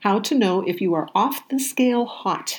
How to know if you are off the scale hot.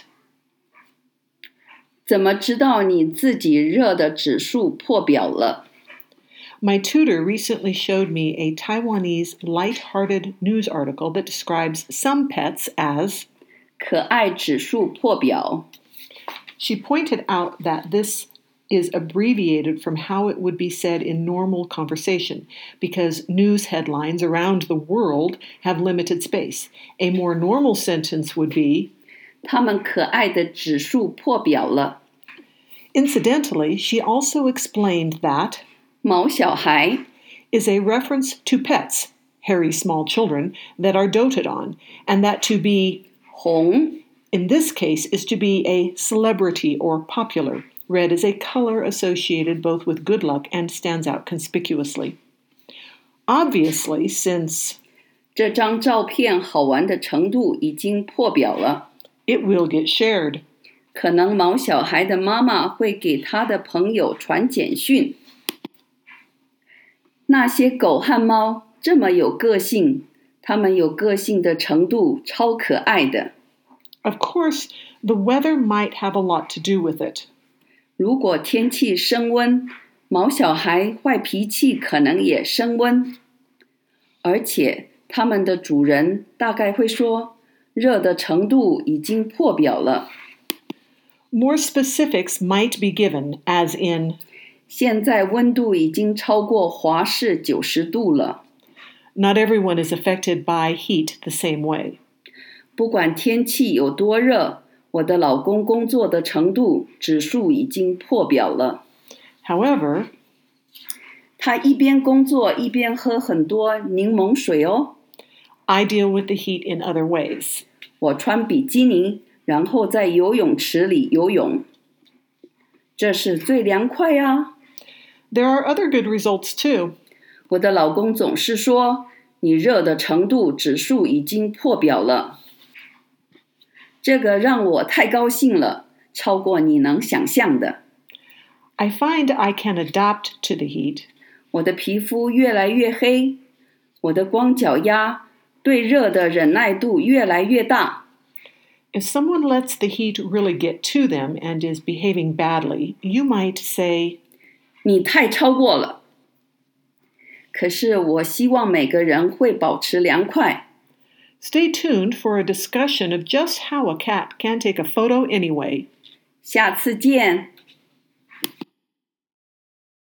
怎么知道你自己热的指数破表了？ My tutor recently showed me a Taiwanese light-hearted news article that describes some pets as 可爱指数破表。 She pointed out that this is abbreviated from how it would be said in normal conversation because news headlines around the world have limited space. A more normal sentence would be 它们可爱的指数破表了。 Incidentally, she also explained that 毛小孩 is a reference to pets, hairy small children, that are doted on, and that to be 红 in this case is to be a celebrity or popular. Red is a color associated both with good luck and stands out conspicuously. Obviously, since 这张照片好玩的程度已经破表了， it will get shared. 可能毛小孩的妈妈会给他的朋友传简讯。那些狗和猫这么有个性，它们有个性的程度超可爱的。 Of course, the weather might have a lot to do with it. 如果天气升温，毛小孩坏脾气可能也升温。而且他们的主人大概会说，热的程度已经破表了。 More specifics might be given, as in 现在温度已经超过华氏90度了。 Not everyone is affected by heat the same way. 不管天气有多热，我的老公工作的程度指数已经破表了。 However, 他一边工作一边喝很多柠檬水哦。 I deal with the heat in other ways. 我穿比基尼，然后在游泳池里游泳。这是最凉快啊。 There are other good results too. 我的老公总是说，你热的程度指数已经破表了。这个让我太高兴了，超过你能想象的。 I find I can adapt to the heat. 我的皮肤越来越黑，我的光脚丫对热的忍耐度越来越大。 If someone lets the heat really get to them and is behaving badly, you might say, 你太超过了。可是我希望每个人会保持凉快。 Stay tuned for a discussion of just how a cat can take a photo anyway. 下次见。